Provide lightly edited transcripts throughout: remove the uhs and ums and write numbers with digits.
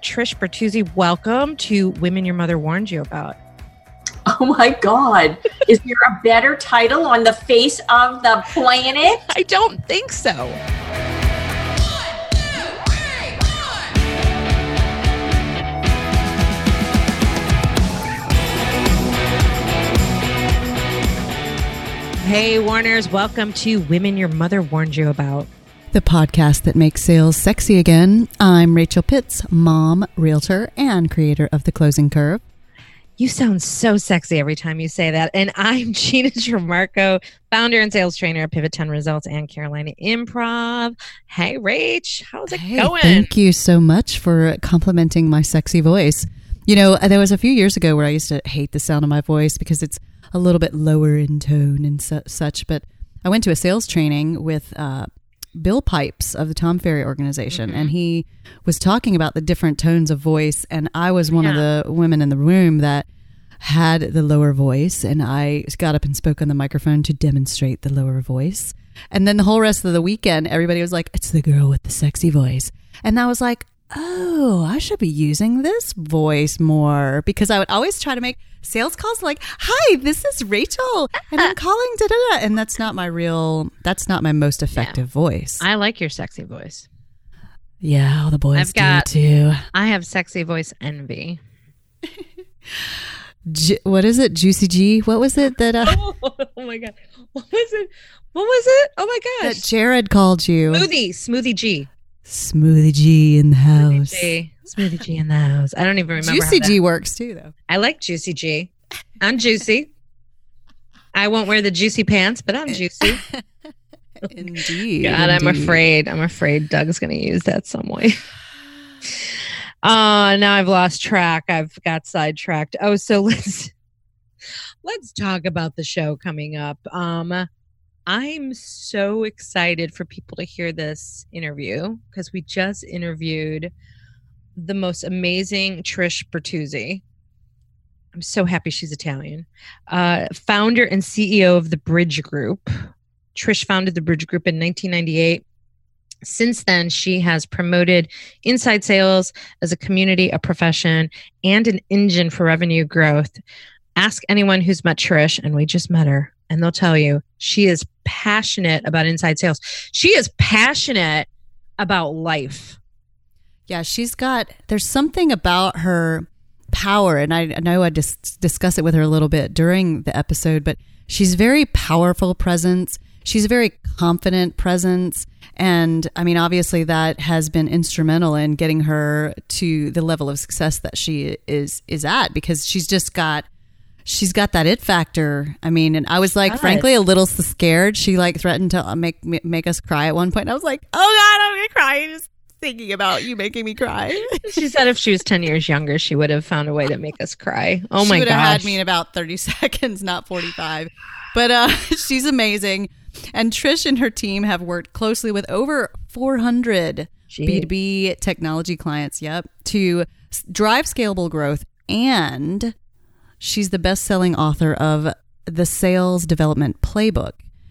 Trish Bertuzzi. Welcome to Women Your Mother Warned You About. Oh my God. Is there a better title on the face of the planet? I don't think so. Hey, Warners, welcome to Women Your Mother Warned You About, the podcast that makes sales sexy again. I'm Rachel Pitts, mom, realtor, and creator of The Closing Curve. You sound so sexy every time you say that. And I'm Gina Tremarco, founder and sales trainer at Pivot 10 Results and Carolina Improv. Hey, Rach, how's it going? Thank you so much for complimenting my sexy voice. You know, there was a few years ago where I used to hate the sound of my voice because it's a little bit lower in tone and such. But I went to a sales training with Bill Pipes of the Tom Ferry organization, and he was talking about the different tones of voice, and I was one of the women in the room that had the lower voice, and I got up and spoke on the microphone to demonstrate the lower voice. And then the whole rest of the weekend, everybody was like, it's the girl with the sexy voice. And I was like, oh, I should be using this voice more, because I would always try to make sales calls like, hi, this is Rachel and I'm calling da-da-da. And that's not my most effective voice. I like your sexy voice. Yeah, all the boys do too. I have sexy voice envy. What is it? Juicy G? What was it that oh my God. What was it? Oh my gosh. That Jared called you. Smoothie G. Smoothie G in the house. Smoothie G in the house. I don't even remember. Juicy G works too, though. I like Juicy G. I'm juicy. I won't wear the juicy pants, but I'm juicy. Indeed. God, indeed. I'm afraid Doug's going to use that some way. Now I've lost track. I've got sidetracked. Oh, so let's talk about the show coming up. I'm so excited for people to hear this interview because we just interviewed the most amazing Trish Bertuzzi. I'm so happy she's Italian. Founder and CEO of the Bridge Group. Trish founded the Bridge Group in 1998. Since then, she has promoted inside sales as a community, a profession, and an engine for revenue growth. Ask anyone who's met Trish, and we just met her, and they'll tell you she is passionate about inside sales. She is passionate about life. Yeah, there's something about her power, and I know I just discussed it with her a little bit during the episode, but she's very powerful presence. She's a very confident presence. And I mean, obviously that has been instrumental in getting her to the level of success that she is at, because she's got that it factor. I mean, and I was like, frankly, a little scared. She like threatened to make us cry at one point. And I was like, oh God, I'm going to cry just thinking about you making me cry. She said if she was 10 years younger, she would have found a way to make us cry. Oh my gosh. She would have had me in about 30 seconds, not 45. But she's amazing. And Trish and her team have worked closely with over 400 B2B technology clients, to drive scalable growth. And she's the best-selling author of The Sales Development Playbook.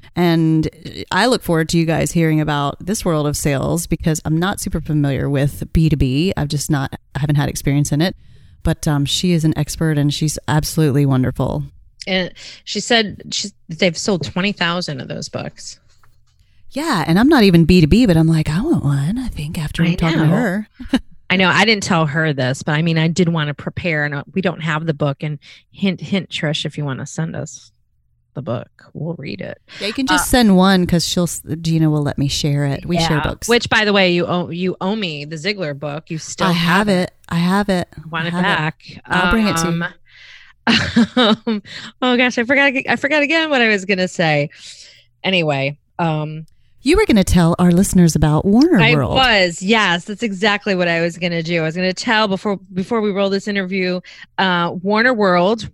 And I look forward to you guys hearing about this world of sales because I'm not super familiar with B2B. I haven't had experience in it. But she is an expert and she's absolutely wonderful. And she said they've sold 20,000 of those books. Yeah, and I'm not even B2B, but I'm like, I want one, I think, after talking to her. I know. I didn't tell her this, but I mean, I did want to prepare, and we don't have the book. And hint, Trish, if you want to send us the book, we'll read it. Yeah, you can just send one because Gina will let me share it. We share books. Which, by the way, you owe me the Ziegler book. You still have it. I have it. Want it back? I'll bring it to you. Oh gosh, I forgot again what I was gonna say. Anyway, you were gonna tell our listeners about Warner World. Yes, that's exactly what I was gonna do. I was gonna tell before we roll this interview, Warner World,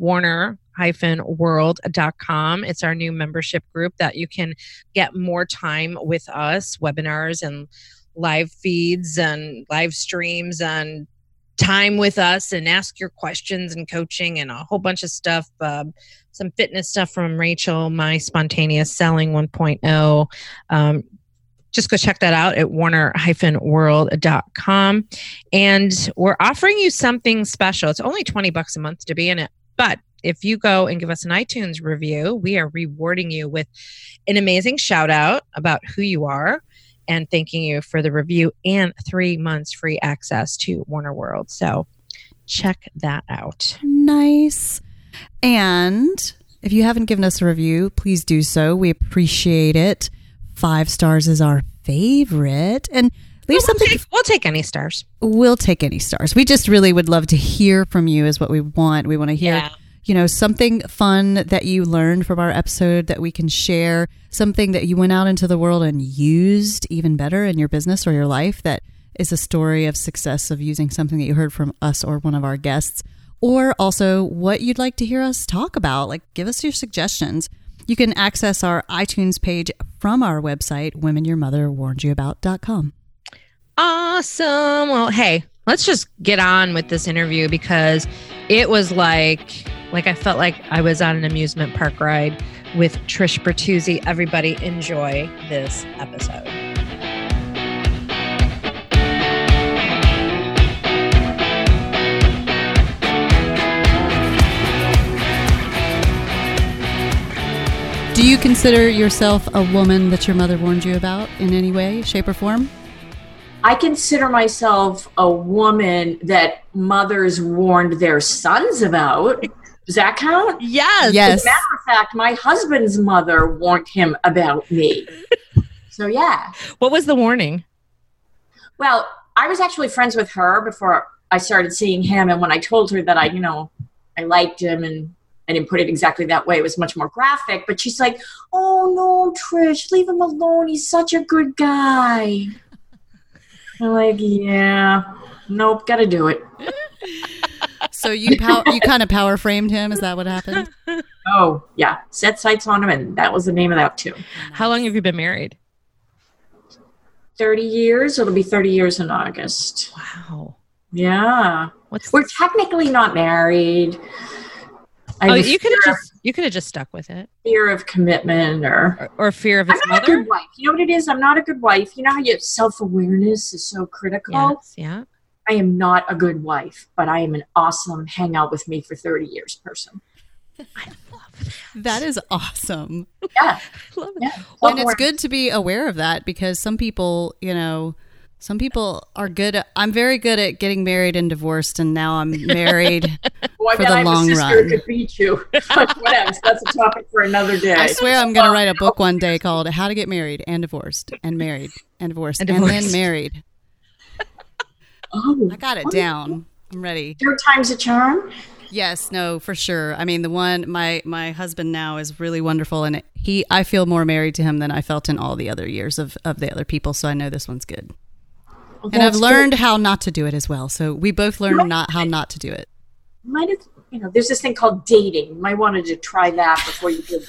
warner-world.com. It's our new membership group that you can get more time with us, webinars and live feeds and live streams and time with us and ask your questions and coaching and a whole bunch of stuff. Some fitness stuff from Rachel, my spontaneous selling 1.0. just go check that out at warner-world.com. And we're offering you something special. It's only $20 a month to be in it. But if you go and give us an iTunes review, we are rewarding you with an amazing shout out about who you are and thanking you for the review and 3 months free access to Warner World. So check that out. Nice. And if you haven't given us a review, please do so. We appreciate it. 5 stars is our favorite. And leave something. We'll take any stars. We'll take any stars. We just really would love to hear from you is what we want. We want to hear, something fun that you learned from our episode that we can share, something that you went out into the world and used even better in your business or your life that is a story of success of using something that you heard from us or one of our guests, or also what you'd like to hear us talk about. Like, give us your suggestions. You can access our iTunes page from our website, womenyourmotherwarnedyouabout.com. Awesome. Well, hey, let's just get on with this interview because it was like I felt like I was on an amusement park ride with Trish Bertuzzi. Everybody enjoy this episode. Do you consider yourself a woman that your mother warned you about in any way, shape, or form? I consider myself a woman that mothers warned their sons about. Does that count? Yes. As a matter of fact, my husband's mother warned him about me. So, yeah. What was the warning? Well, I was actually friends with her before I started seeing him. And when I told her that I liked him, and I didn't put it exactly that way, it was much more graphic. But she's like, oh, no, Trish, leave him alone. He's such a good guy. I'm like, yeah, nope, got to do it. So you kind of power framed him? Is that what happened? Oh, yeah. Set sights on him, and that was the name of that, too. How long have you been married? 30 years. It'll be 30 years in August. Wow. Yeah. We're technically not married. You could have just stuck with it. Fear of commitment or fear of his I'm not mother. a good wife. You know what it is? I'm not a good wife. You know how your self-awareness is so critical? Yes, yeah. I am not a good wife, but I am an awesome hang out with me for 30 years person. I love that is awesome. Yeah. I love it. Yeah. And it's good to be aware of that because some people are good. I'm very good at getting married and divorced, and now I'm married for the long run. Could beat you. Whatever. That's a topic for another day. I swear I'm going to write a book one day called How to Get Married and Divorced and Married and Divorced and then Married. Oh, I got it down. I'm ready. 3 times a charm? Yes, no, for sure. I mean, the one, my husband now is really wonderful, and I feel more married to him than I felt in all the other years of the other people, so I know this one's good. Well, and I've learned how not to do it as well. So we both learned how not to do it. There's this thing called dating. You might want to try that before you did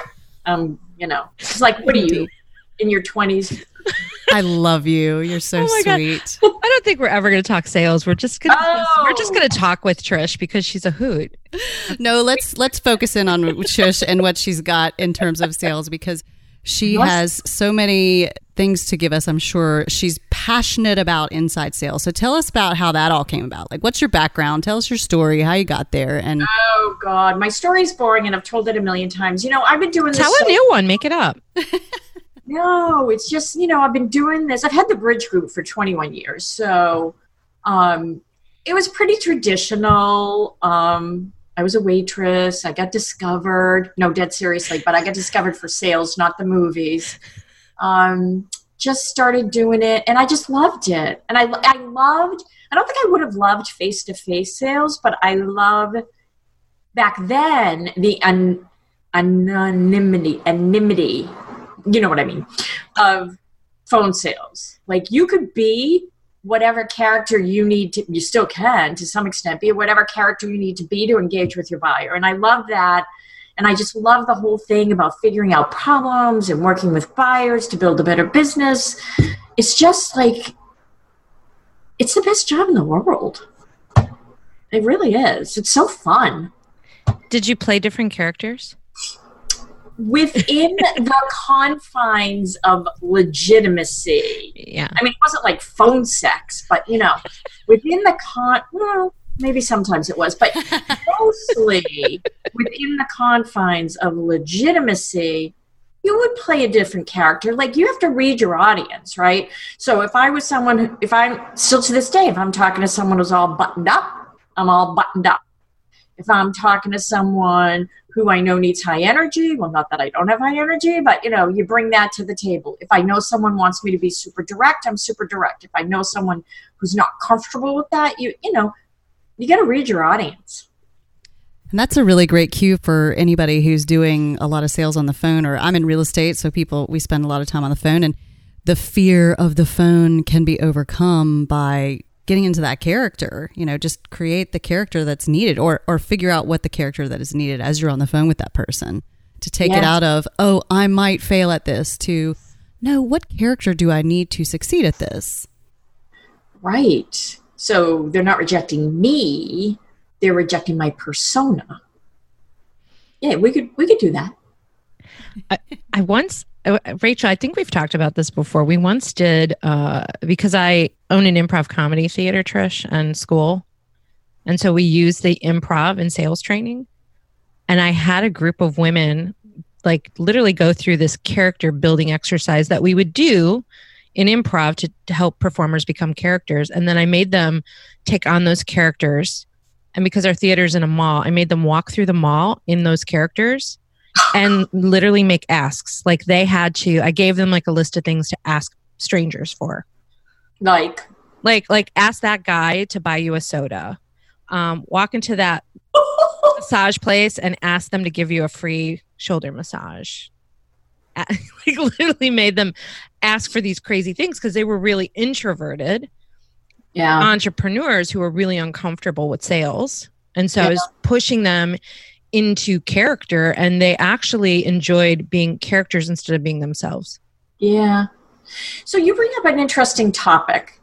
it's like, what are you, in your 20s? I love you. You're so sweet. God. I don't think we're ever going to talk sales. We're just going to talk with Trish because she's a hoot. No, let's focus in on Trish and what she's got in terms of sales because she has so many things to give us. I'm sure she's passionate about inside sales. So tell us about how that all came about. Like, what's your background? Tell us your story, how you got there. And oh God, my story's boring, and I've told it a million times. I've been doing this. Tell a new one. Make it up. No, it's just, I've been doing this. I've had the Bridge Group for 21 years. So it was pretty traditional. I was a waitress. I got discovered. No, dead seriously, but I got discovered for sales, not the movies. Just started doing it, and I just loved it. And I don't think I would have loved face-to-face sales, but I love back then the anonymity, you know what I mean, of phone sales. Like, you could be whatever character you still can to some extent, be whatever character you need to be to engage with your buyer. And I love that. And I just love the whole thing about figuring out problems and working with buyers to build a better business. It's just like, it's the best job in the world. It really is. It's so fun. Did you play different characters? within the confines of legitimacy. Yeah. I mean, it wasn't like phone sex, but, you know, within the well, maybe sometimes it was, but mostly within the confines of legitimacy, you would play a different character. Like, you have to read your audience, right? So if I was someone, if I'm still to this day, if I'm talking to someone who's all buttoned up, I'm all buttoned up. If I'm talking to someone who I know needs high energy, well, not that I don't have high energy, but, you know, you bring that to the table. If I know someone wants me to be super direct, I'm super direct. If I know someone who's not comfortable with that, you know, you got to read your audience. And that's a really great cue for anybody who's doing a lot of sales on the phone, or I'm in real estate, so we spend a lot of time on the phone, and the fear of the phone can be overcome by getting into that character. You know, just create the character that's needed, or figure out what the character that is needed as you're on the phone with that person, to take it out of, oh, I might fail at this, to, no, what character do I need to succeed at this? Right. So they're not rejecting me, they're rejecting my persona. Yeah, we could do that. I once, Rachel, I think we've talked about this before. We once did, because I own an improv comedy theater, Trish, and school. And so we used the improv in sales training. And I had a group of women like literally go through this character building exercise that we would do in improv to help performers become characters. And then I made them take on those characters. And because our theater's in a mall, I made them walk through the mall in those characters and literally make asks. Like I gave them like a list of things to ask strangers for. Like ask that guy to buy you a soda. Walk into that massage place and ask them to give you a free shoulder massage. Like literally made them ask for these crazy things because they were really introverted entrepreneurs who were really uncomfortable with sales. And so I was pushing them into character, and they actually enjoyed being characters instead of being themselves. Yeah. So you bring up an interesting topic.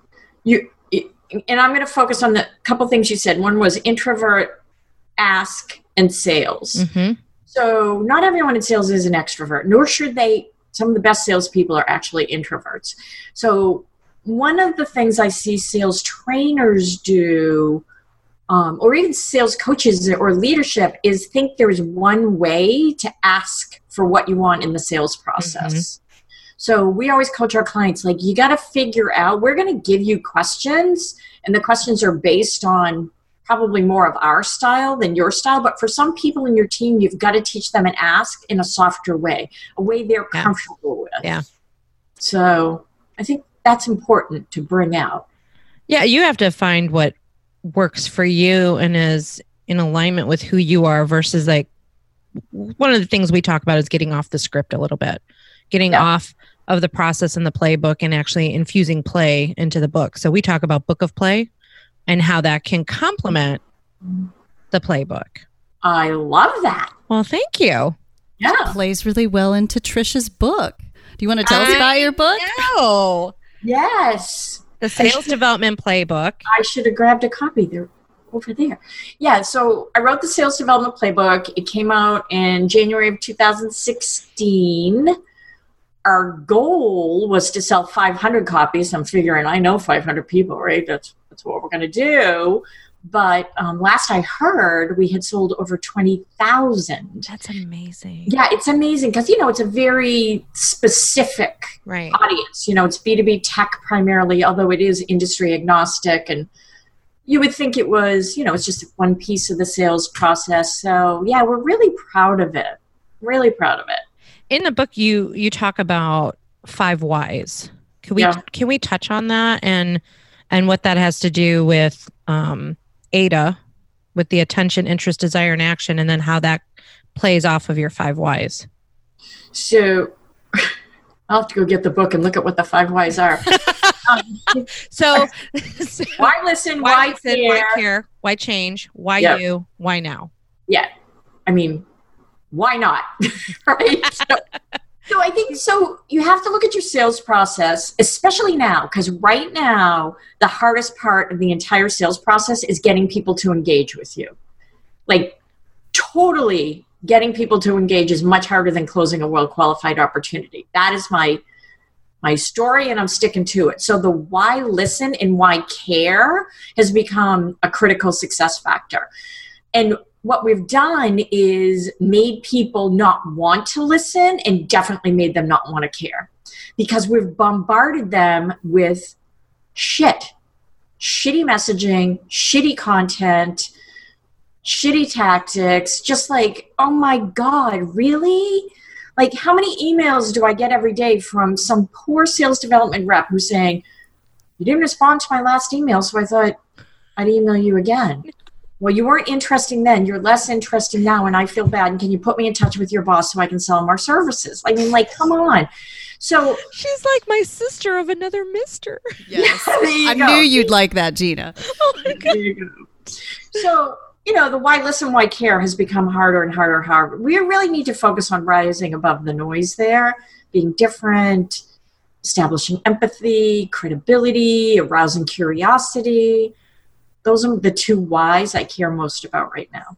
And I'm going to focus on the couple things you said. One was introvert, ask, and sales. Mm-hmm. So not everyone in sales is an extrovert, nor should they. Some of the best salespeople are actually introverts. So one of the things I see sales trainers do, or even sales coaches or leadership, is think there's one way to ask for what you want in the sales process. Mm-hmm. So we always coach our clients, like, you got to figure out, we're going to give you questions, and the questions are based on probably more of our style than your style. But for some people in your team, you've got to teach them and ask in a softer way, a way they're comfortable with. Yeah. So I think that's important to bring out. Yeah, you have to find what works for you and is in alignment with who you are, versus like one of the things we talk about is getting off the script a little bit, getting off of the process and the playbook and actually infusing play into the book. So we talk about book of play and how that can complement the playbook. I love that. Well, thank you. Yeah. It plays really well into Trisha's book. Do you want to tell us about your book? No. Yes. The Sales Development Playbook. I should have grabbed a copy. They're over there. Yeah, so I wrote the Sales Development Playbook. It came out in January of 2016. Our goal was to sell 500 copies. I'm figuring I know 500 people, right? That's what we're going to do. But last I heard, we had sold over 20,000. That's amazing. Yeah, it's amazing because, it's a very specific audience. It's B2B tech primarily, although it is industry agnostic. And you would think it was, it's just one piece of the sales process. So, yeah, we're really proud of it. Really proud of it. In the book, you talk about 5 whys. Can we touch on that and what that has to do with AIDA, with the attention, interest, desire, and action, and then how that plays off of your 5 whys? So I'll have to go get the book and look at what the 5 whys are. So why listen? Why care? Why care? Why change? Why you? Why now? Yeah. I mean, why not? Right? So I think, you have to look at your sales process, especially now, because right now, the hardest part of the entire sales process is getting people to engage with you. Like, totally getting people to engage is much harder than closing a well-qualified opportunity. That is my story, and I'm sticking to it. So the why listen and why care has become a critical success factor. And what we've done is made people not want to listen and definitely made them not want to care, because we've bombarded them with shitty messaging, shitty content, shitty tactics, just like, oh my God, really? Like, how many emails do I get every day from some poor sales development rep who's saying, you didn't respond to my last email, so I thought I'd email you again. Well, you weren't interesting then. You're less interesting now, and I feel bad. And can you put me in touch with your boss so I can sell him our services? I mean, like, come on. So she's like my sister of another mister. Yes. I knew you'd like that, Gina. Oh my God. There you go. So, the why listen, why care has become harder and harder and harder. We really need to focus on rising above the noise there, being different, establishing empathy, credibility, arousing curiosity. Those are the two whys I care most about right now.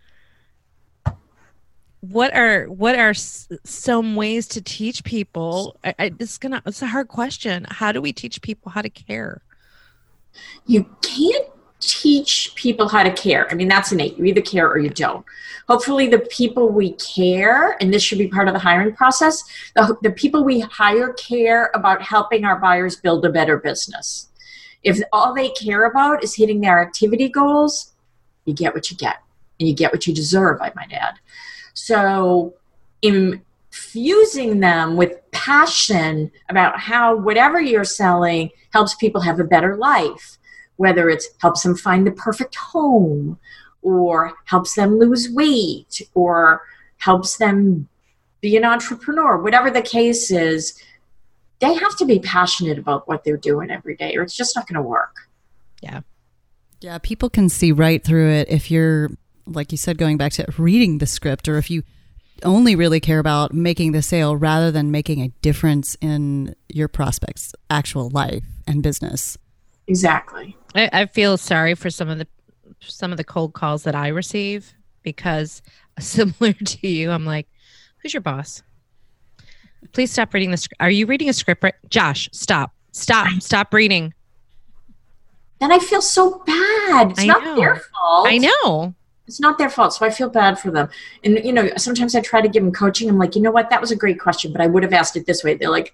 What are some ways to teach people? It's a hard question. How do we teach people how to care? You can't teach people how to care. I mean, that's innate. You either care or you don't. Hopefully the people we care, and this should be part of the hiring process, the people we hire care about helping our buyers build a better business. If all they care about is hitting their activity goals, you get what you get, and you get what you deserve, I might add. So infusing them with passion about how whatever you're selling helps people have a better life, whether it helps them find the perfect home, or helps them lose weight, or helps them be an entrepreneur, whatever the case is, they have to be passionate about what they're doing every day, or it's just not going to work. Yeah. Yeah, people can see right through it if you're, like you said, going back to reading the script, or if you only really care about making the sale rather than making a difference in your prospect's actual life and business. Exactly. I feel sorry for some of the cold calls that I receive, because similar to you, I'm like, who's your boss? Please stop reading the script. Are you reading a script? Right? Josh, stop reading. Then I feel so bad. It's not their fault. I know. It's not their fault. So I feel bad for them. And, sometimes I try to give them coaching. I'm like, you know what? That was a great question, but I would have asked it this way. They're like,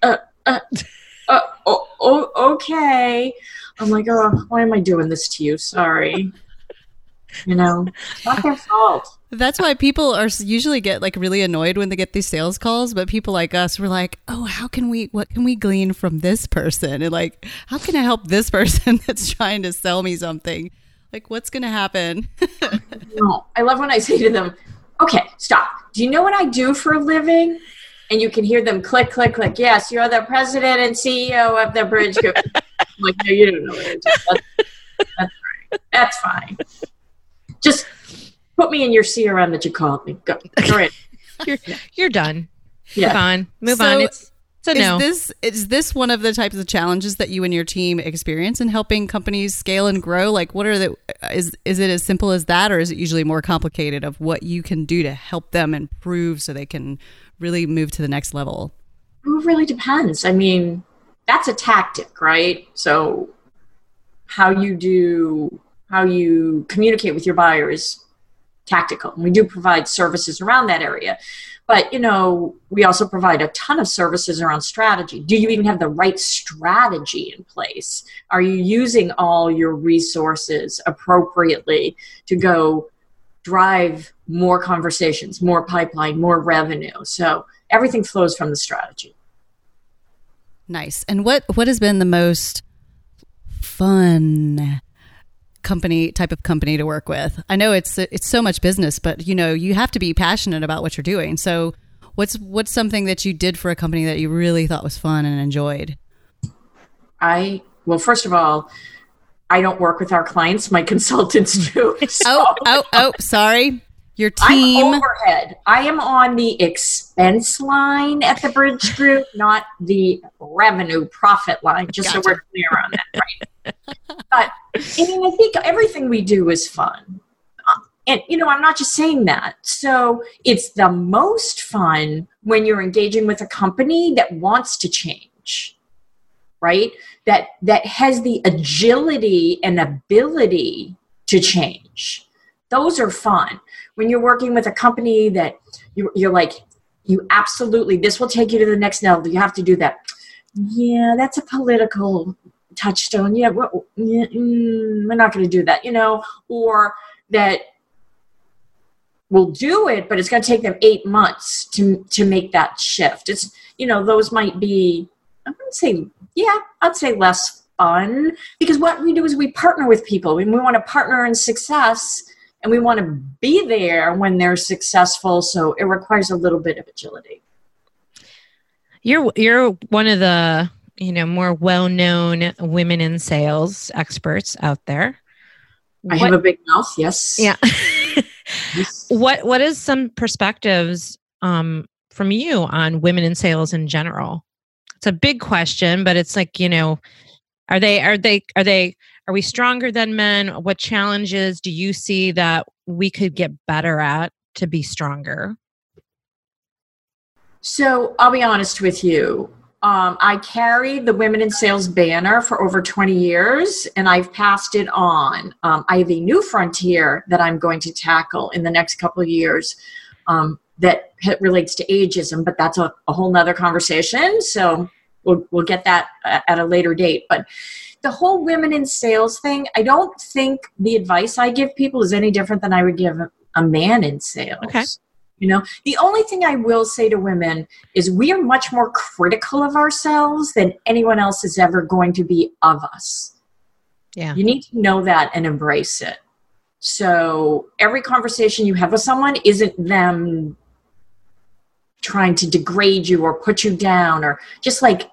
okay. I'm like, oh, why am I doing this to you? Sorry. It's not their fault. That's why people are usually get like really annoyed when they get these sales calls, but people like us, we're like, oh, what can we glean from this person? And like, how can I help this person that's trying to sell me something? Like, what's going to happen? No, I love when I say to them, okay, stop. Do you know what I do for a living? And you can hear them click, click, click. Yes, you're the president and CEO of the Bridge Group. I'm like, no, you don't know what I do. That's right. That's fine. Just put me in your CRM that you called me. Go. All right. You're done. Yeah. Move on. It's a no. Is this one of the types of challenges that you and your team experience in helping companies scale and grow? Like, what are is it as simple as that, or is it usually more complicated of what you can do to help them improve so they can really move to the next level? It really depends. I mean, that's a tactic, right? So how you communicate with your buyers, tactical. And we do provide services around that area. But, we also provide a ton of services around strategy. Do you even have the right strategy in place? Are you using all your resources appropriately to go drive more conversations, more pipeline, more revenue? So everything flows from the strategy. Nice. And what has been the most fun type of company to work with? I know it's so much business, but you have to be passionate about what you're doing. So what's something that you did for a company that you really thought was fun and enjoyed? Well, first of all, I don't work with our clients. My consultants do. So sorry. Your team. I'm overhead. I am on the expense line at the Bridge Group, not the revenue profit line, just so we're clear on that, right? But I think everything we do is fun. And, I'm not just saying that. So it's the most fun when you're engaging with a company that wants to change, right? That has the agility and ability to change. Those are fun. When you're working with a company that you're like, you absolutely, this will take you to the next level. You have to do that. Yeah, that's a political touchstone. Yeah, we're not going to do that, or that we'll do it, but it's going to take them 8 months to make that shift. It's, those might be, I'd say less fun, because what we do is we partner with people and we want to partner in success and we want to be there when they're successful. So it requires a little bit of agility. You're one of the, more well-known women in sales experts out there. I have a big mouth. Yes. Yeah. What is some perspectives from you on women in sales in general? It's a big question, but it's like, are we stronger than men? What challenges do you see that we could get better at to be stronger? So I'll be honest with you. I carried the Women in Sales banner for over 20 years, and I've passed it on. I have a new frontier that I'm going to tackle in the next couple of years that relates to ageism, but that's a whole nother conversation. So we'll get that at a later date. But the whole women in sales thing, I don't think the advice I give people is any different than I would give a man in sales. Okay. The only thing I will say to women is we are much more critical of ourselves than anyone else is ever going to be of us. Yeah. You need to know that and embrace it. So every conversation you have with someone isn't them trying to degrade you or put you down, or just like,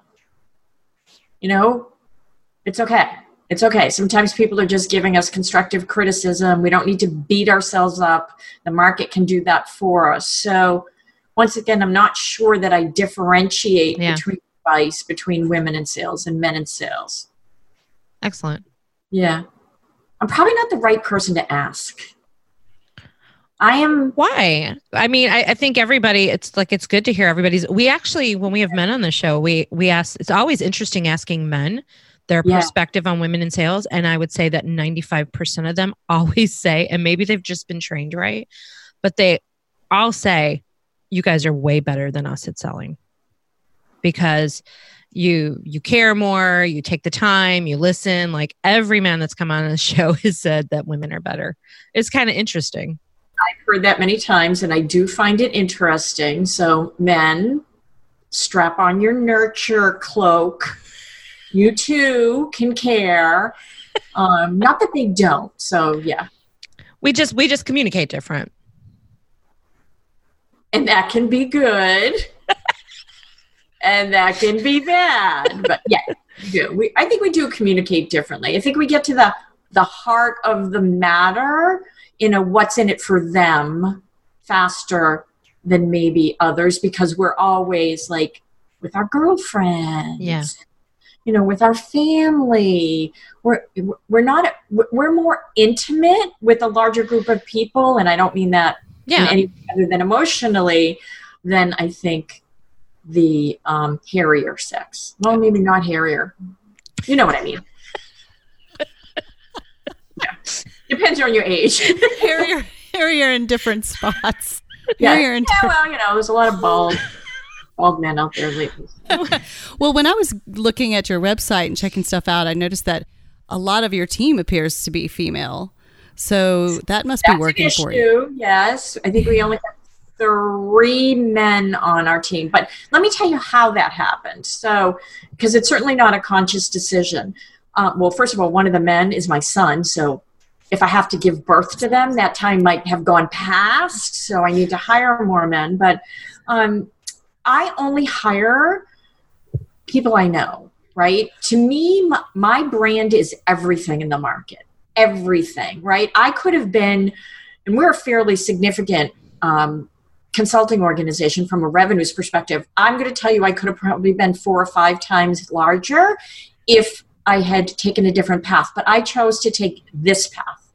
it's okay. It's okay. Sometimes people are just giving us constructive criticism. We don't need to beat ourselves up. The market can do that for us. So once again, I'm not sure that I differentiate between women in sales and men in sales. Excellent. Yeah. I'm probably not the right person to ask. I am. Why? I mean, I think everybody, it's good to hear everybody's. We actually, when we have men on the show, we ask, it's always interesting asking men their perspective on women in sales. And I would say that 95% of them always say, and maybe they've just been trained right, but they all say, you guys are way better than us at selling, because you care more, you take the time, you listen. Like every man that's come on the show has said that women are better. It's kind of interesting. I've heard that many times, and I do find it interesting. So men, strap on your nurture cloak. You too can care. Not that they don't. So yeah. We just communicate different. And that can be good. And that can be bad. But yeah, we do. I think we do communicate differently. I think we get to the heart of the matter, what's in it for them faster than maybe others, because we're always like with our girlfriends. Yeah. With our family, we're more intimate with a larger group of people. And I don't mean that in any other than emotionally than I think the hairier sex. Well, maybe not hairier. You know what I mean? Yeah. Depends on your age. hairier in different spots. Yeah. There's a lot of bald men out there lately. Well, when I was looking at your website and checking stuff out, I noticed that a lot of your team appears to be female. So that must be working for you. Yes. I think we only have 3 men on our team. But let me tell you how that happened. So, because it's certainly not a conscious decision. Well, first of all, one of the men is my son. So if I have to give birth to them, that time might have gone past. So I need to hire more men. But I only hire people I know, right? To me, my brand is everything in the market. Everything, right? I could have been, and we're a fairly significant consulting organization from a revenues perspective. I'm going to tell you I could have probably been 4 or 5 times larger if I had taken a different path. But I chose to take this path.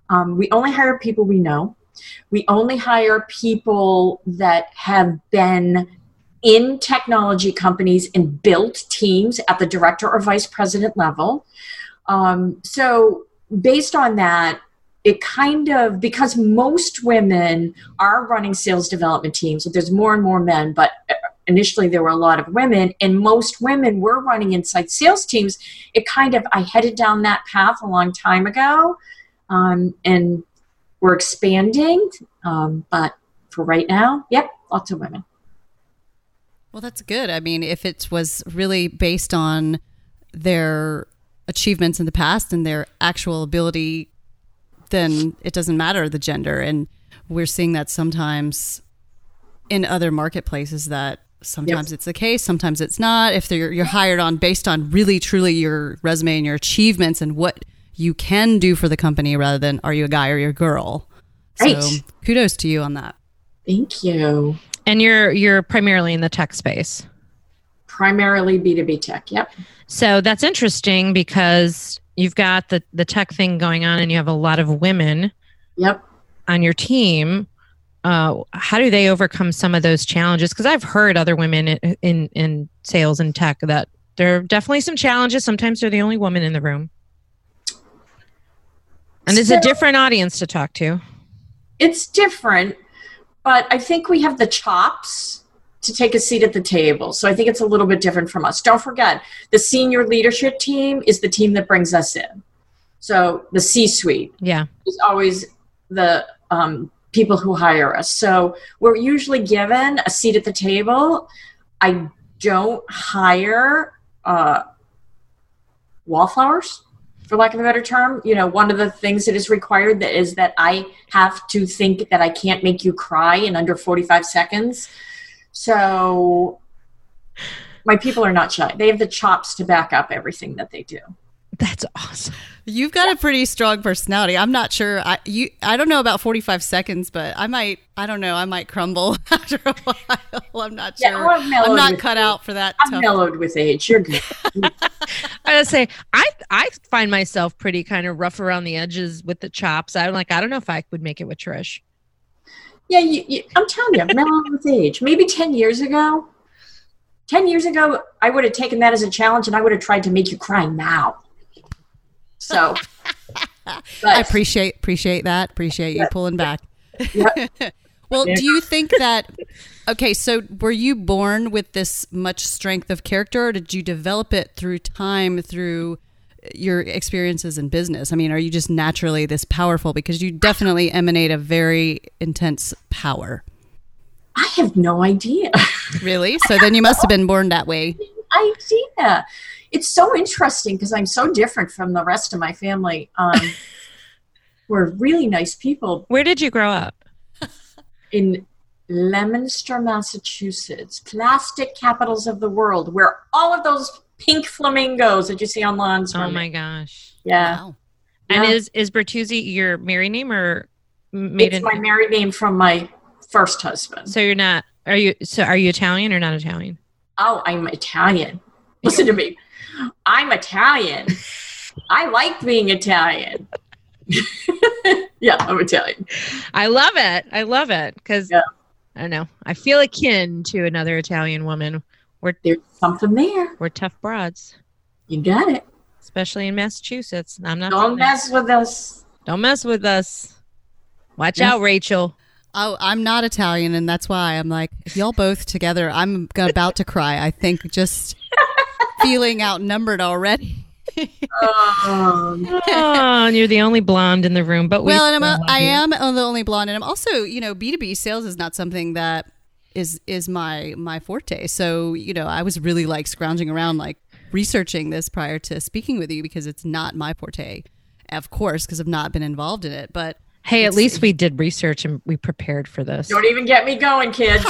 We only hire people we know. We only hire people that have been in technology companies and built teams at the director or vice president level. So based on that, it kind of, because most women are running sales development teams, so there's more and more men, but initially there were a lot of women, and most women were running inside sales teams. It kind of, I headed down that path a long time ago, and we're expanding, but for right now, yep, lots of women. Well, that's good. I mean, if it was really based on their achievements in the past and their actual ability, then it doesn't matter the gender. And we're seeing that sometimes in other marketplaces, that sometimes it's the case, sometimes it's not. If you're hired on based on really truly your resume and your achievements and what you can do for the company, rather than are you a guy or you're a girl. Right. So kudos to you on that. Thank you. And you're primarily in the tech space. Primarily B2B tech. Yep. So that's interesting because you've got the tech thing going on and you have a lot of women Yep. on your team. How do they overcome some of those challenges? Because I've heard other women in sales and tech that there are definitely some challenges. Sometimes they're the only woman in the room. And it's a different audience to talk to. It's different, but I think we have the chops to take a seat at the table. So I think it's a little bit different from us. Don't forget, the senior leadership team is the team that brings us in. So the C-suite is always the people who hire us. So we're usually given a seat at the table. I don't hire wallflowers, for lack of a better term. You know, one of the things that is required is that I have to think that I can't make you cry in under 45 seconds. So my people are not shy. They have the chops to back up everything that they do. That's awesome. You've got a pretty strong personality. I'm not sure. I don't know about 45 seconds, but I might crumble after a while. I'm not sure. Yeah, I'm not cut out for that. I'm mellowed with age. You're good. I gotta say, I find myself pretty kind of rough around the edges with the chops. I don't know if I would make it with Trish. Yeah, I'm telling you, mellowed with age. Maybe 10 years ago, I would have taken that as a challenge and I would have tried to make you cry now. So, I appreciate that. Appreciate you pulling back. Yep. Well, do you think that, okay, so were you born with this much strength of character, or did you develop it through time, through your experiences in business? I mean, are you just naturally this powerful? Because you definitely emanate a very intense power. I have no idea. Really? So then you must have been born that way. Idea. It's so interesting because I'm so different from the rest of my family. We're really nice people. Where did you grow up? In Leominster, Massachusetts, plastic capitals of the world, where all of those pink flamingos that you see on lawns. Oh my gosh! Yeah. Wow. And is Bertuzzi your married name or maiden? It's my married name from my first husband. So you're not? Are you Italian or not Italian? Oh, I'm Italian. Listen to me. I'm Italian. I like being Italian. Yeah, I'm Italian. I love it because I don't know. I feel akin to another Italian woman. There's something there. We're tough broads. You got it. Especially in Massachusetts. I'm not. Don't mess with us. Don't mess with us. Watch out, Rachel. Oh, I'm not Italian, and that's why I'm like, if y'all both together, I'm about to cry. I think just feeling outnumbered already. Oh, and you're the only blonde in the room. But I am the only blonde, and I'm also, B2B sales is not something that is my forte. So, I was really like scrounging around, like researching this prior to speaking with you because it's not my forte, of course, because I've not been involved in it. But hey, at least we did research and we prepared for this. don't even get me going, kids.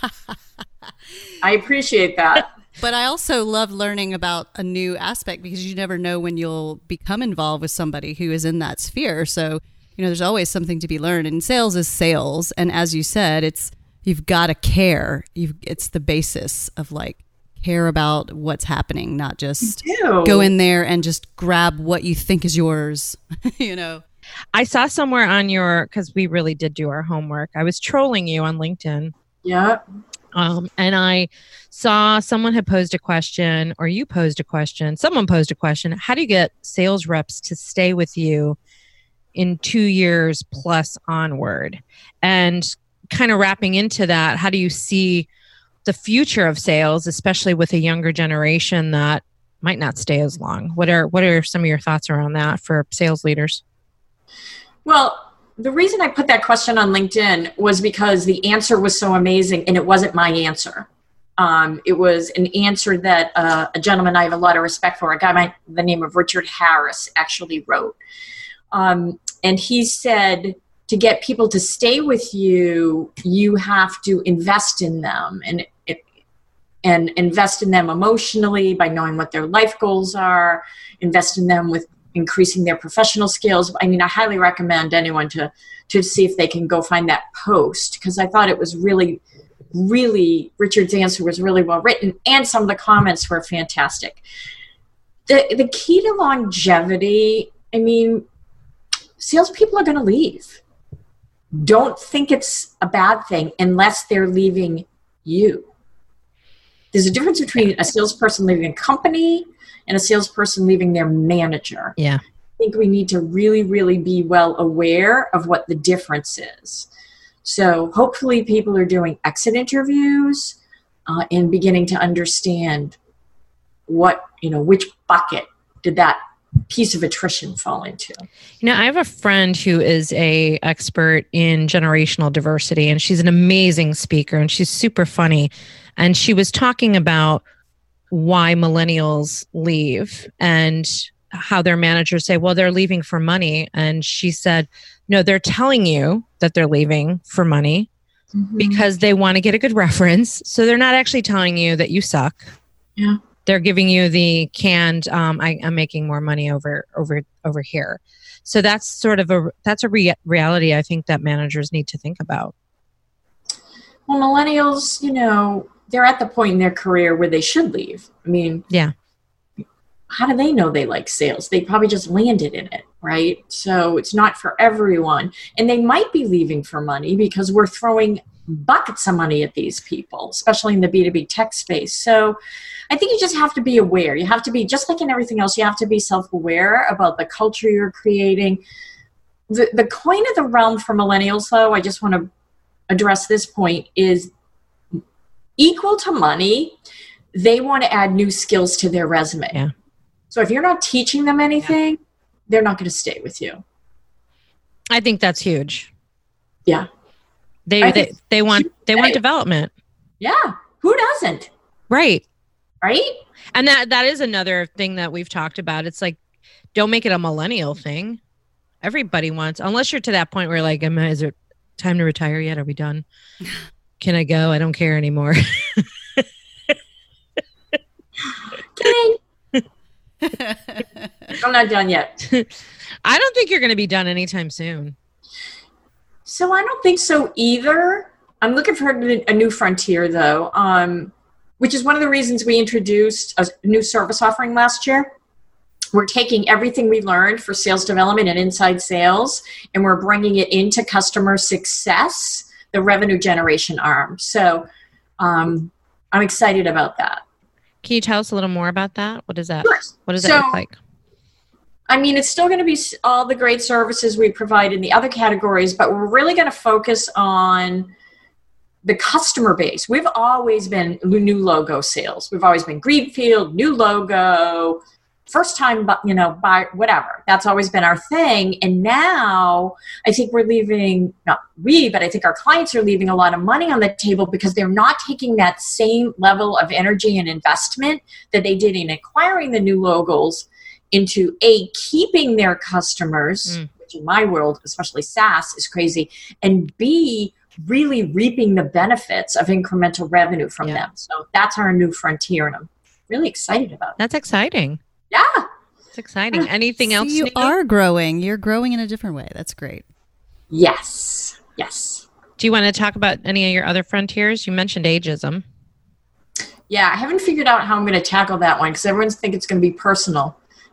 I appreciate that. But I also love learning about a new aspect because you never know when you'll become involved with somebody who is in that sphere. So, there's always something to be learned. And sales is sales. And as you said, you've got to care. It's the basis of like care about what's happening, not just go in there and just grab what you think is yours, I saw somewhere on because we really did do our homework. I was trolling you on LinkedIn. Yeah. And I saw someone had posed a question, or you posed a question. Someone posed a question. How do you get sales reps to stay with you in 2 years plus onward? And kind of wrapping into that, how do you see the future of sales, especially with a younger generation that might not stay as long? What are some of your thoughts around that for sales leaders? Well, the reason I put that question on LinkedIn was because the answer was so amazing, and it wasn't my answer. It was an answer that a gentleman I have a lot of respect for, a guy by the name of Richard Harris, actually wrote. And he said, to get people to stay with you, you have to invest in them and invest in them emotionally by knowing what their life goals are, invest in them with increasing their professional skills. I mean, I highly recommend anyone to see if they can go find that post, because I thought it was really, Richard's answer was really well written, and some of the comments were fantastic. The key to longevity, I mean, salespeople are going to leave. Don't think it's a bad thing unless they're leaving you. There's a difference between a salesperson leaving a company and a salesperson leaving their manager. Yeah. I think we need to really, really be well aware of what the difference is. So hopefully people are doing exit interviews and beginning to understand which bucket did that piece of attrition fall into. I have a friend who is a expert in generational diversity, and she's an amazing speaker, and she's super funny. And she was talking about why millennials leave and how their managers say, well, they're leaving for money. And she said, no, they're telling you that they're leaving for money because they want to get a good reference. So they're not actually telling you that you suck. Yeah. They're giving you the canned, I'm making more money over here. So that's sort of a reality I think that managers need to think about. Well, millennials, they're at the point in their career where they should leave. I mean, yeah. How do they know they like sales? They probably just landed in it, right? So it's not for everyone. And they might be leaving for money because we're throwing buckets of money at these people, especially in the B2B tech space. So I think you just have to be aware. You have to be, just like in everything else, you have to be self-aware about the culture you're creating. The coin of the realm for millennials, though, I just want to address this point, is equal to money. They want to add new skills to their resume. Yeah. So if you're not teaching them anything, they're not going to stay with you. I think that's huge. Yeah. They want development. Yeah. Who doesn't? Right. Right. And that is another thing that we've talked about. It's like, don't make it a millennial thing. Everybody wants, unless you're to that point where like, is it time to retire yet? Are we done? Can I go? I don't care anymore. I'm not done yet. I don't think you're going to be done anytime soon. So I don't think so either. I'm looking for a new frontier, though, which is one of the reasons we introduced a new service offering last year. We're taking everything we learned for sales development and inside sales, and we're bringing it into customer success, the revenue generation arm. So I'm excited about that. Can you tell us a little more about that? What does that, Sure. What does that look like? I mean, it's still going to be all the great services we provide in the other categories, but we're really going to focus on the customer base. We've always been new logo sales. We've always been greenfield, new logo, first time, buy whatever. That's always been our thing. And now I think we're leaving, not we, but I think our clients are leaving a lot of money on the table because they're not taking that same level of energy and investment that they did in acquiring the new logos into keeping their customers, which in my world, especially SaaS, is crazy, and B, really reaping the benefits of incremental revenue from them. So that's our new frontier, and I'm really excited about it. That's exciting. Yeah. It's exciting. Anything else? You are growing. You're growing in a different way. That's great. Yes. Yes. Do you want to talk about any of your other frontiers? You mentioned ageism. Yeah, I haven't figured out how I'm going to tackle that one because everyone's think it's going to be personal.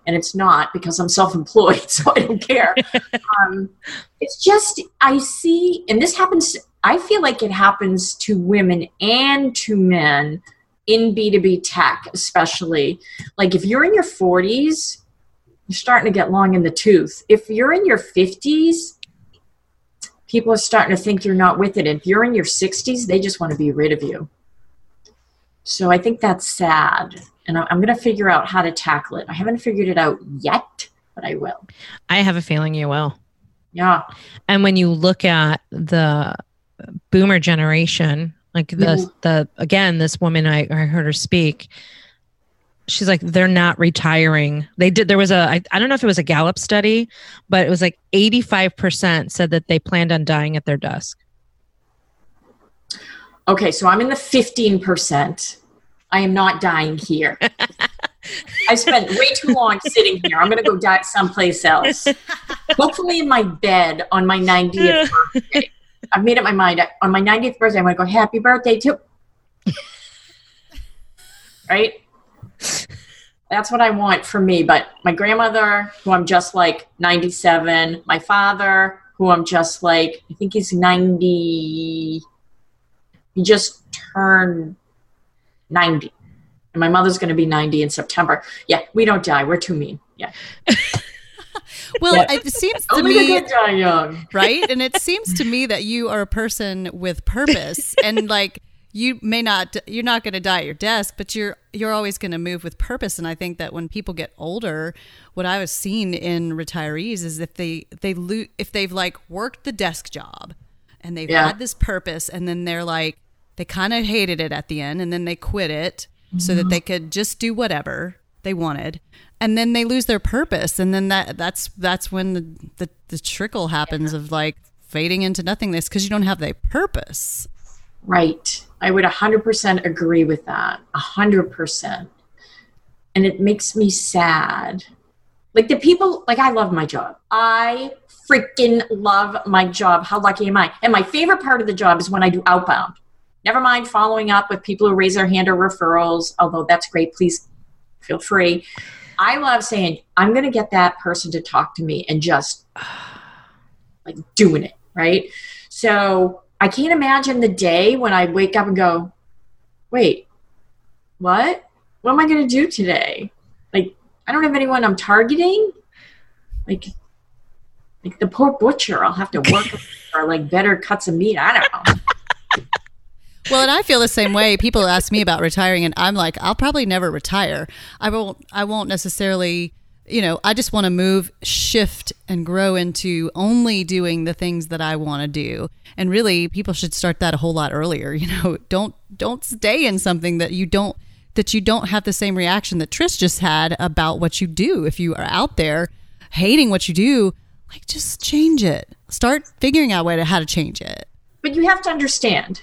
and it's not because I'm self-employed, so I don't care. It's just, I see, and this happens, I feel like it happens to women and to men in B2B tech, especially. Like if you're in your 40s, you're starting to get long in the tooth. If you're in your 50s, people are starting to think you're not with it. If you're in your 60s, they just want to be rid of you. So I think that's sad. And I'm going to figure out how to tackle it. I haven't figured it out yet, but I will. I have a feeling you will. Yeah. And when you look at the boomer generation, like again, this woman, I heard her speak. She's like, they're not retiring. There was I don't know if it was a Gallup study, but it was like 85% said that they planned on dying at their desk. Okay, so I'm in the 15%. I am not dying here. I spent way too long sitting here. I'm going to go die someplace else. Hopefully in my bed on my 90th birthday. I've made up my mind. On my 90th birthday, I'm going to go, happy birthday to... Right? That's what I want for me. But my grandmother, who I'm just like 97. My father, who I'm just like, I think he's 90. He just turned 90. And my mother's going to be 90 in September. Yeah, we don't die. We're too mean. Yeah. Well, yeah. It seems to Only me, the good die young. right? And it seems to me that you are a person with purpose, and like you're not going to die at your desk, but you're always going to move with purpose. And I think that when people get older, what I was seeing in retirees is if they've like worked the desk job and they've had this purpose, and then they're like, they kind of hated it at the end, and then they quit it so that they could just do whatever they wanted. And then they lose their purpose, and then that's when the trickle happens of like fading into nothingness because you don't have the purpose. Right. I would 100% agree with that. 100%. And it makes me sad. Like the people, like I love my job. I freaking love my job. How lucky am I? And my favorite part of the job is when I do outbound. Never mind following up with people who raise their hand or referrals, although that's great. Please feel free. I love saying, I'm going to get that person to talk to me and just like doing it, right? So I can't imagine the day when I wake up and go, wait, what? What am I going to do today? Like, I don't have anyone I'm targeting. Like the poor butcher, I'll have to work for like better cuts of meat. I don't know. Well, and I feel the same way. People ask me about retiring, and I'm like, I'll probably never retire. I won't necessarily, I just want to move, shift, and grow into only doing the things that I want to do. And really, people should start that a whole lot earlier. Don't stay in something that you don't have the same reaction that Trish just had about what you do. If you are out there hating what you do, like just change it. Start figuring out how to change it. But you have to understand,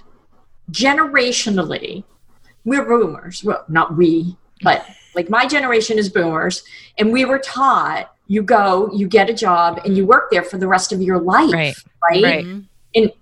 generationally, we're boomers. Well, not we, but like my generation is boomers, and we were taught you get a job and you work there for the rest of your life. Right. And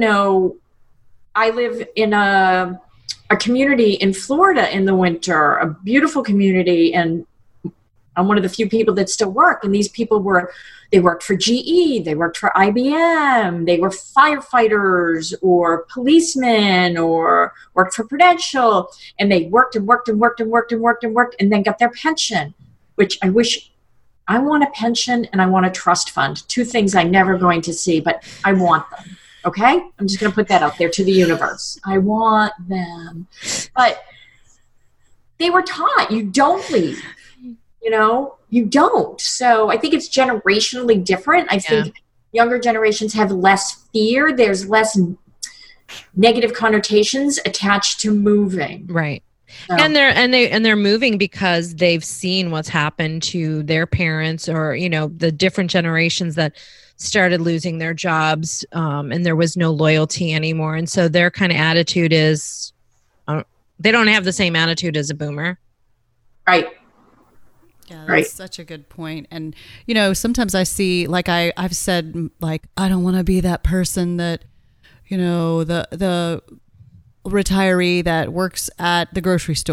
I live in a community in Florida in the winter, a beautiful community, and I'm one of the few people that still work. And these people they worked for GE, they worked for IBM, they were firefighters or policemen or worked for Prudential, and they worked and worked and worked and worked and worked and worked and then got their pension, which I want a pension and I want a trust fund. Two things I'm never going to see, but I want them. Okay? I'm just going to put that out there to the universe. I want them. But they were taught, you don't leave. You don't. So I think it's generationally different. I think younger generations have less fear. There's less negative connotations attached to moving. Right. So. And they're moving because they've seen what's happened to their parents or, the different generations that started losing their jobs and there was no loyalty anymore. And so their kind of attitude is, they don't have the same attitude as a boomer. Right. Yeah, that's such a good point. And, sometimes I see, like I've said, like, I don't want to be that person that, the retiree that works at the grocery store.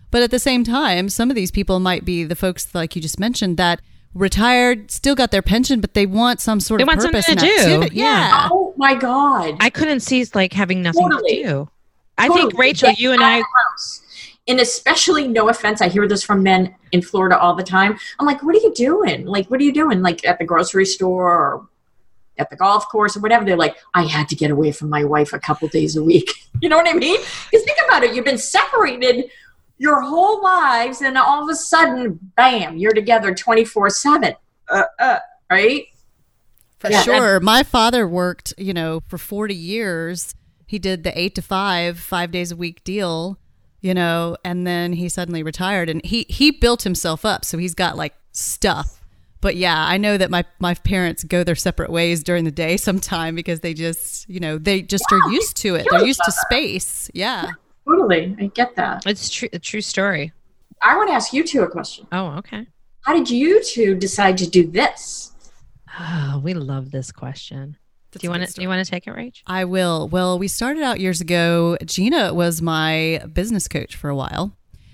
But at the same time, some of these people might be the folks like you just mentioned that retired, still got their pension, but they want some sort of purpose and activity. Yeah. Oh my God. I couldn't see like having nothing to do. I Totally. think, Rachel, you and I. And especially, no offense, I hear this from men in Florida all the time. I'm like, what are you doing? Like, what are you doing? Like at the grocery store or at the golf course or whatever. They're like, I had to get away from my wife a couple days a week. You know what I mean? Because think about it. You've been separated your whole lives, and all of a sudden, bam, you're together 24/7. Right? For sure. My father worked, for 40 years. He did the 8 to 5 days a week deal, and then he suddenly retired, and he built himself up. So he's got like stuff. But yeah, I know that my parents go their separate ways during the day sometime because they just, they just are used to it. They're used to space. Yeah. Totally. I get that. It's a true story. I want to ask you two a question. Oh, okay. How did you two decide to do this? Oh, we love this question. Do you want to take it, Rach? I will. Well, we started out years ago. Gina was my business coach for a while.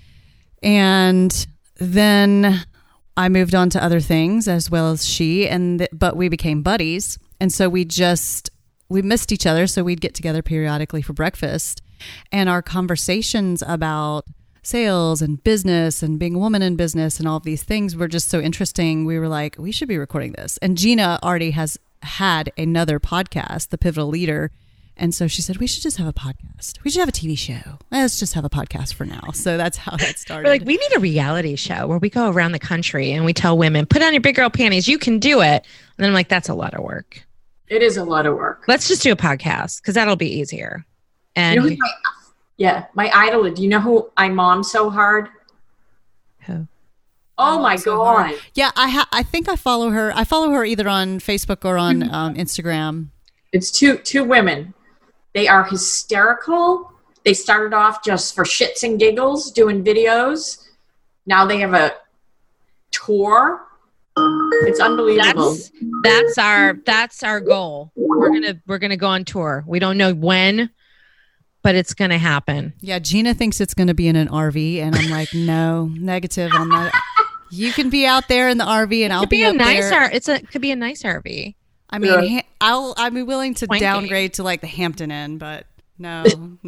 And then I moved on to other things as well as she, but we became buddies. And so we missed each other. So we'd get together periodically for breakfast. And our conversations about sales and business and being a woman in business and all of these things were just so interesting. We were like, we should be recording this. And Gina already has had another podcast, The Pivotal Leader. And so she said, we should just have a podcast. We should have a TV show. Let's just have a podcast for now. So that's how that started. We're like, we need a reality show where we go around the country and we tell women, put on your big girl panties. You can do it. And then I'm like, that's a lot of work. It is a lot of work. Let's just do a podcast because that'll be easier. And my idol. Do you know who I mom so hard? Who? Oh my God. Yeah, I think I follow her. I follow her either on Facebook or on Instagram. It's two women. They are hysterical. They started off just for shits and giggles doing videos. Now they have a tour. It's unbelievable. That's our goal. We're gonna go on tour. We don't know when, but it's gonna happen. Yeah, Gina thinks it's gonna be in an RV, and I'm like, no, negative on that. You can be out there in the RV, and I'll be up there. It could be a nice RV. I mean, I'll be willing to downgrade to like the Hampton Inn, but no.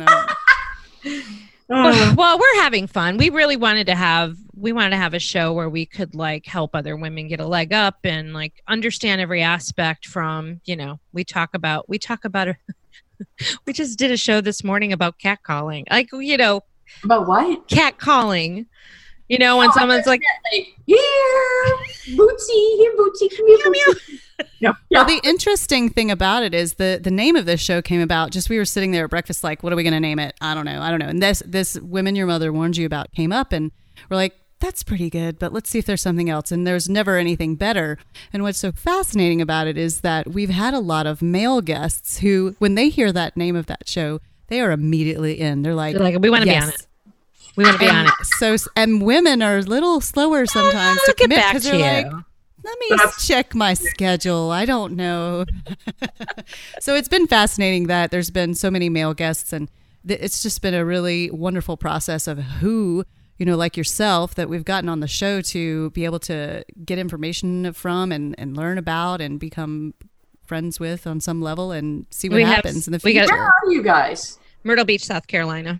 Well, we're having fun. We really wanted to have a show where we could like help other women get a leg up and like understand every aspect from, we talk about we just did a show this morning about catcalling. Like, about what? Catcalling. When someone's like, here, Bootsy, come here, Bootsy. Yeah. Well, the interesting thing about it is the name of this show came about just we were sitting there at breakfast like, what are we going to name it? I don't know. And this Women Your Mother Warned You About came up and we're like, that's pretty good, but let's see if there's something else. And there's never anything better. And what's so fascinating about it is that we've had a lot of male guests who, when they hear that name of that show, they are immediately in. They're like, we want to be on it. We want to be on it. So, and women are a little slower sometimes to commit because they're like, let me check my schedule. I don't know. So it's been fascinating that there's been so many male guests, and it's just been a really wonderful process of who, like yourself, that we've gotten on the show to be able to get information from and learn about and become friends with on some level and see what happens in the future. Where are you guys? Myrtle Beach, South Carolina.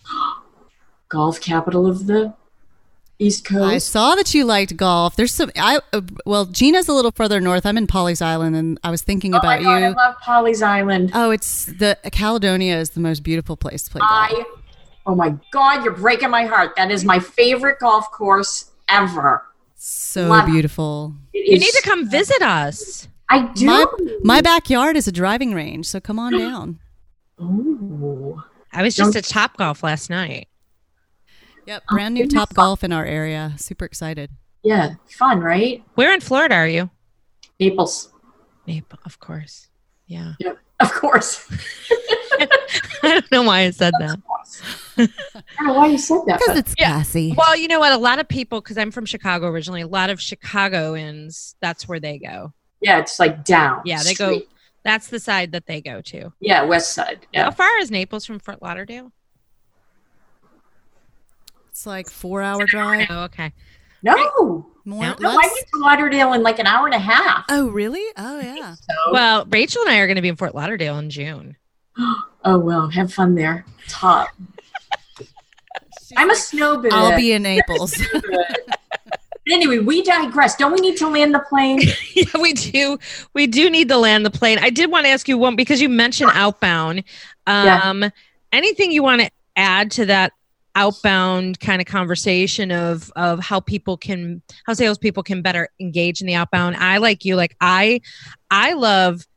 Golf capital of the East Coast. I saw that you liked golf. There's some. Gina's a little further north. I'm in Pawleys Island, and I was thinking about you. I love Pawleys Island. Oh, it's Caledonia is the most beautiful place to play golf. Oh my God, you're breaking my heart. That is my favorite golf course ever. So beautiful. You need to come visit us. I do. My backyard is a driving range, so come on down. Ooh. I was just at Topgolf last night. Yep, brand new Topgolf in our area. Super excited. Yeah, fun, right? Where in Florida are you? Naples. Of course. Yeah. Yep, of course. I don't know why I said that. I don't know why you said that. Because it's classy. Well, you know what? A lot of people, because I'm from Chicago originally, a lot of Chicagoans, that's where they go. Yeah, it's like down. Yeah, they go. That's the side that they go to. Yeah, west side. Yeah. How far is Naples from Fort Lauderdale? It's like 4-hour drive. Oh, okay. No. More, No, No, I went to Lauderdale in like an hour and a half. Oh, really? Oh, yeah. So, Well, Rachel and I are going to be in Fort Lauderdale in June. oh, well, have fun there. It's hot. I'm a snowbird. I'll be in Naples. But anyway, we digress. Don't we need to land the plane? Yeah, we do. We do need to land the plane. I did want to ask you one because you mentioned outbound. Anything you want to add to that outbound kind of conversation of how salespeople can better engage in the outbound? I like you. Like I love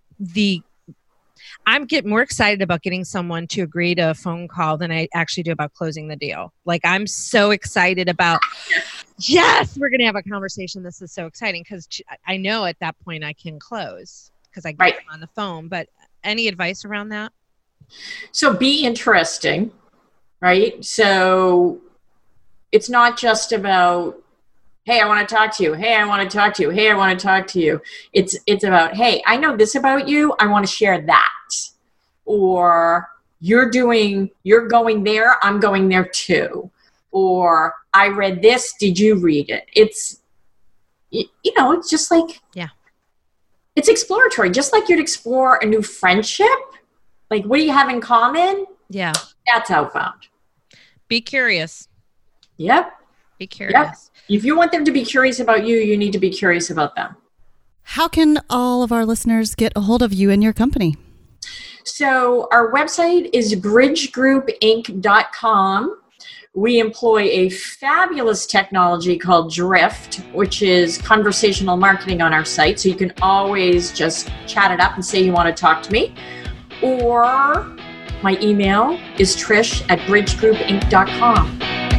I'm getting more excited about getting someone to agree to a phone call than I actually do about closing the deal. Like I'm so excited about, yes, we're going to have a conversation. This is so exciting because I know at that point I can close because I get them on the phone. But any advice around that? So be interesting, right? So it's not just about, hey, I want to talk to you. Hey, I want to talk to you. Hey, I want to talk to you. It's about, hey, I know this about you. I want to share that. Or you're going there. I'm going there too. Or I read this. Did you read it? It's just like, it's exploratory. Just like you'd explore a new friendship. Like, what do you have in common? Yeah. That's outbound. Be curious. Yep. Be curious. Yep. If you want them to be curious about you, you need to be curious about them. How can all of our listeners get a hold of you and your company? So our website is bridgegroupinc.com. We employ a fabulous technology called Drift, which is conversational marketing on our site. So you can always just chat it up and say you want to talk to me. Or my email is trish@bridgegroupinc.com.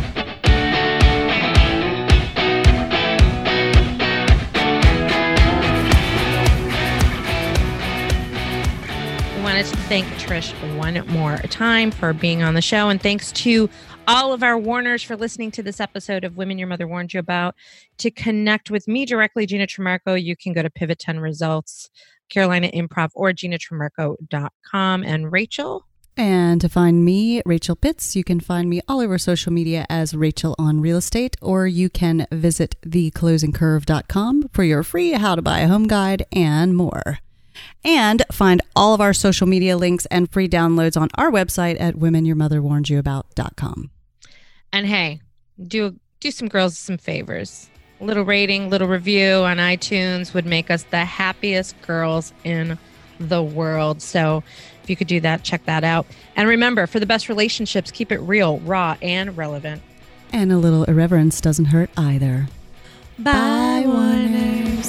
I wanted to thank Trish one more time for being on the show. And thanks to all of our Warners for listening to this episode of Women Your Mother Warned You About. To connect with me directly, Gina Trimarco, you can go to Pivot 10 Results, Carolina Improv, or GinaTrimarco.com. And Rachel? And to find me, Rachel Pitts, you can find me all over social media as Rachel on Real Estate, or you can visit theclosingcurve.com for your free How to Buy a Home guide and more. And find all of our social media links and free downloads on our website at womenyourmotherwarnedyouabout.com. And hey, do some girls some favors. A little rating, little review on iTunes would make us the happiest girls in the world. So if you could do that, check that out. And remember, for the best relationships, keep it real, raw, and relevant. And a little irreverence doesn't hurt either. Bye, Warners.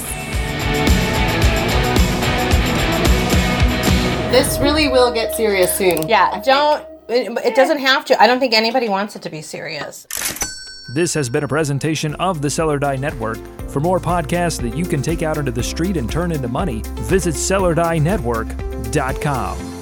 This really will get serious soon. Yeah, it doesn't have to. I don't think anybody wants it to be serious. This has been a presentation of the Sell or Die Network. For more podcasts that you can take out into the street and turn into money, visit SellOrDieNetwork.com.